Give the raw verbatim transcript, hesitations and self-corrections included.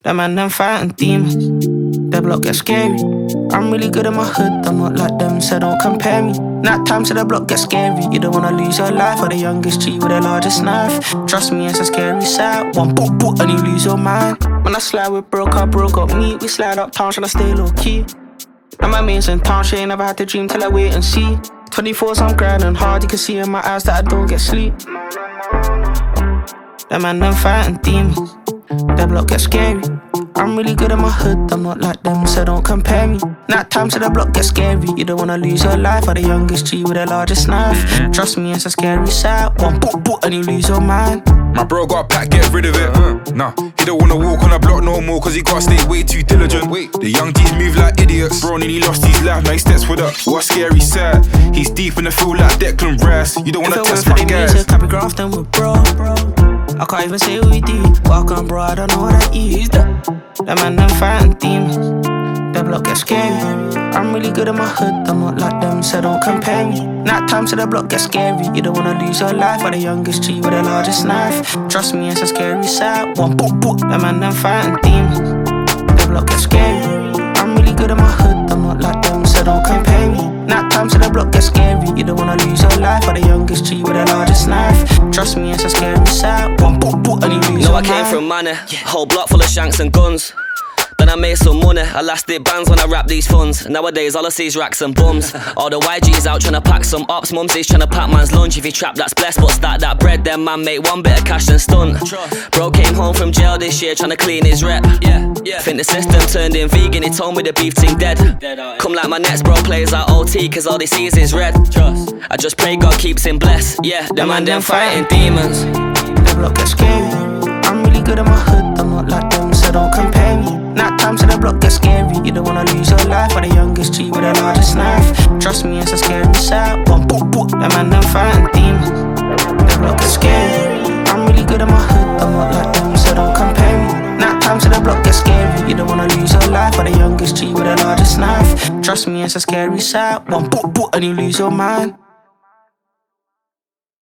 Them man, them fighting demons. Their block get scary. I'm really good in my hood, I'm not like them, so don't compare me. Night time so the block get scary. You don't wanna lose your life, or the youngest G with the largest knife. Trust me, it's a scary sight. One boop boop and you lose your mind. When I slide with broke, I broke up me. We slide uptown, tryna stay low key. Now my mates in town, she ain't never had to dream till I wait and see. twenty-fours, I'm grinding hard, you can see in my eyes that I don't get sleep. Them man, them fighting demons. Their block get scary. I'm really good in my hood, I'm not like them, so don't compare me. Night time so the block get scary. You don't wanna lose your life, or the youngest G with the largest knife. Trust me, it's a scary sight. One boop boop and you lose your mind. My bro got a pack, get rid of it. uh, Nah, he don't wanna walk on a block no more, cause he gotta stay way too diligent. Wait, the young G's move like idiots. Bro nearly lost his life, now he steps with up. What a scary sight. He's deep in the field like Declan Rice. You don't wanna test my guys. Music, I be grafting with bro, bro. I can't even say what we do. Welcome bro, I don't know what I eat. Them man, them fighting demons. Their block get scary. I'm really good in my hood, I'm not like them, so don't compare me. Night time so the block get scary. You don't wanna lose your life, or the youngest G with the largest knife. Trust me, it's a scary sight. One boop boop. Them man, them fighting demons. Their block get scary. I'm really good in my hood, I'm not like them, so don't compare me. Night time so the block get scary. You don't wanna lose your life, or the youngest G with the largest knife. Trust me, it's a scary sight. One boop boop and you lose No, your I came mind. from money, whole block full of shanks and guns. Then I made some money, elastic bands when I rap these funds. Nowadays all I see is racks and bums. All the Y Gs out tryna pack some ops, mumsies tryna pack man's lunch. If you trap that's blessed, but stack that bread, then man make one bit of cash and stunt. Bro came home from jail this year tryna clean his rep. Yeah, yeah. Think the system turned him vegan, he told me the beef team dead. Come like my next bro plays like O T, cause all they see is his red. I just pray God keeps him blessed. Yeah, them man them fighting demons. Their block get scary. I'm really good in my hood, I'm not like them, so don't compare me. Night time so the block get scary. You don't wanna lose your life, or the youngest G with the largest knife. Trust me, it's a scary sight. One boop boop. Them man, them fighting demons. Their block get scary. I'm really good in my hood, I'm not like them, so don't compare me. Night time so the block get scary. You don't wanna lose your life, or the youngest G with the largest knife. Trust me, it's a scary sight. One boop boop and you lose your mind.